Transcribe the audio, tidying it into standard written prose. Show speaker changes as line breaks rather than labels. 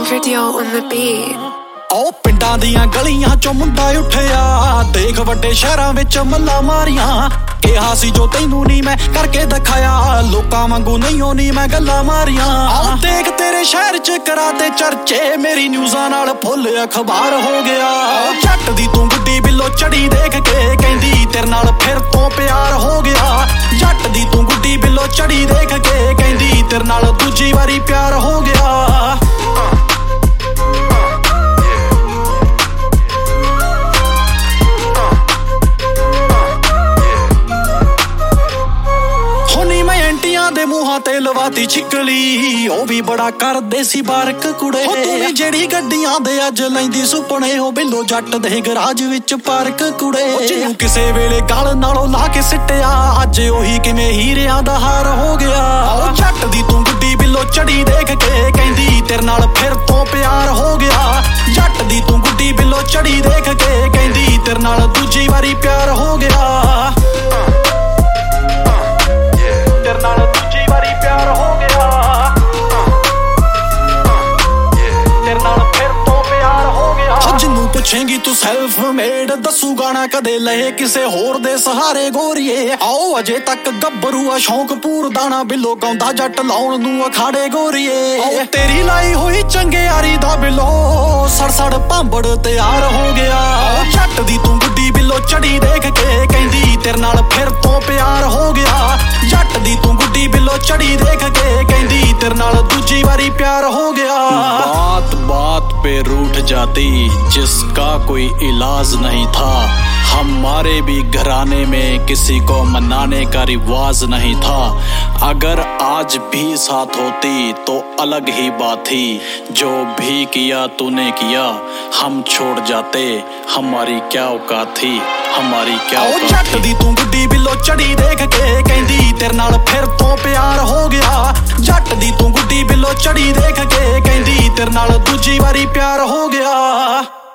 Video on the beat.
ਉਹ ਪਿੰਡਾਂ ਦੀਆਂ ਗਲੀਆਂ ਚੋਂ ਮੁੰਡਾ ਉੱਠਿਆ, ਦੇਖ ਵੱਡੇ ਸ਼ਹਿਰਾਂ ਵਿੱਚ ਮੱਲਾਂ ਮਾਰੀਆਂ। ਕਿਹਾ ਸੀ ਜੋ ਤੈਨੂੰ ਨਹੀਂ ਮੈਂ ਕਰਕੇ ਦਿਖਾਇਆ, ਲੋਕਾਂ ਵਾਂਗੂ ਨਹੀਂ ਹੋਣੀ ਮੈਂ ਗੱਲਾਂ ਮਾਰੀਆਂ। ਆਹ ਦੇਖ ਤੇਰੇ ਸ਼ਹਿਰ ਚ ਕਰਾਤੇ ਚਰਚੇ, ਮੇਰੀ ਨਿਊਜ਼ਾਂ ਨਾਲ ਫੁੱਲ ਅਖਬਾਰ ਹੋ ਗਿਆ। ਜੱਟ ਦੀ ਤੂੰ ਗੁੱਡੀ ਬਿੱਲੋ ਚੜੀ ਦੇਖ ਕੇ ਕਹਿੰਦੀ ਤੇਰੇ ਨਾਲ ਫਿਰ ਤੋਂ ਪਿਆਰ ਹੋ ਗਿਆ। ਜੱਟ ਦੀ ਤੂੰ ਗੁੱਡੀ ਬਿੱਲੋ ਚੜੀ ਦੇਖ ਕੇ ਕਹਿੰਦੀ ਤੇਰੇ ਨਾਲ ਦੂਜੀ ਵਾਰੀ ਪਿਆਰ ਹੋ ਗਿਆ। ਦੇ ਮੂੰਹਾਂ ਤੇ ਲਵਾਤੀ ਛਿਕਲੀ, ਉਹ ਵੀ ਬੜਾ ਕਰਦੇ ਸੀ ਬਾਰਕ ਕੁੜੇ। ਤੂੰ ਵੀ ਜਿਹੜੀ ਗੱਡੀਆਂ ਦੇ ਅੱਜ ਲੈਂਦੀ ਸੁਪਨੇ, ਉਹ ਬਿੱਲੋ ਜੱਟ ਦੇ ਗਰਾਜ ਵਿੱਚ ਪਾਰਕ ਕੁੜੇ। ਜਿਹਨੂੰ ਕਿਸੇ ਵੇਲੇ ਗਲ ਨਾਲੋਂ ਲਾ ਕੇ ਸਿੱਟਿਆ, ਅੱਜ ਉਹੀ ਕਿਵੇਂ ਹੀਰਿਆਂ ਦਾ ਹਾਰ ਹੋ ਗਿਆ। ਉਹ ਜੱਟ ਦੀ ਤੂੰ ਗੁੱਡੀ ਬਿੱਲੋ ਚੜੀ ਦੇਖ ਕੇ ਕਹਿੰਦੀ ਤੇਰੇ ਨਾਲ ਫਿਰ ਤੋਂ ਪਿਆਰ ਹੋ ਗਿਆ। ਜੱਟ ਦੀ ਤੂੰ ਗੁੱਡੀ ਬਿੱਲੋ ਚੜੀ ਦੇਖ ਕੇ ਕਹਿੰਦੀ ਤੇਰੇ ਨਾਲ ਦੂਜੀ ਵਾਰੀ ਪਿਆਰ ਹੋ ਗਿਆ। ਤੇਰੇ ਨਾਲ ਦੂਜੀ ਵਾਰੀ ਪਿਆਰ ਹੋ ਗਿਆ। ਤੇਰੇ ਨਾਲ ਫਿਰ ਤੋਂ ਪਿਆਰ ਹੋ ਗਿਆ। ਜਿਹਨੂੰ ਪੁੱਛੇਂਗੀ ਤੂੰ ਸੈਲਫ ਮੇਡ, ਦੱਸੂਗਾ ਨਾ ਕਦੇ ਲਏ ਕਿਸੇ ਹੋਰ ਦੇ ਸਹਾਰੇ ਗੋਰੀਏ। ਆਓ ਅਜੇ ਤੱਕ ਗੱਭਰੂ ਆ ਸ਼ੌਂਕ ਪੂਰਦਾ ਨਾ, ਬਿੱਲੋ ਗਾਉਂਦਾ ਜੱਟ ਲਾਉਣ ਨੂੰ ਅਖਾੜੇ ਗੋਰੀਏ। ਤੇਰੀ ਲਾਈ ਹੋਈ ਚੰਗਿਆਰੀ ਦਾ ਬਿੱਲੋ ਸੜ ਭਾਂਬੜ ਤਿਆਰ ਹੋ ਗਿਆ। ਜੱਟ ਦੀ ਤੂੰ ਗੁੱਡੀ ਬਿੱਲੋ ਚੜੀ ਦੇਖ ਕੇ ਕਹਿੰਦੀ ਤੇਰੇ ਨਾਲ ਫਿਰ ਤੋਂ ਪਿਆਰ ਹੋ ਗਿਆ। ਜੱਟ ਦੀ ਤੂੰ ਗੁੱਡੀ ਬਿੱਲੋ ਚੜੀ ਦੇਖ ਕੇ ਕਹਿੰਦੀ ਤੇਰੇ ਨਾਲ ਦੂਜੀ ਵਾਰੀ ਪਿਆਰ ਹੋ ਗਿਆ।
बात बात पे रूठ जाती, जिसका कोई इलाज नहीं था। हमारे भी घराने में किसी को मनाने का रिवाज नहीं था। अगर आज भी साथ होती तो अलग ही बात थी। जो भी किया तूने किया, हम छोड़ जाते, हमारी क्या औकात थी, हमारी क्या औकात थी।
जट दी तू गुड्डी बिल्लो चढ़ी देख के कहंदी तेरे नाल फिर तो प्यार हो गया। जट दी तू गुड्डी बिल्लो चढ़ी देख के कहंदी तेरे नाल दूजी वारी प्यार हो गया।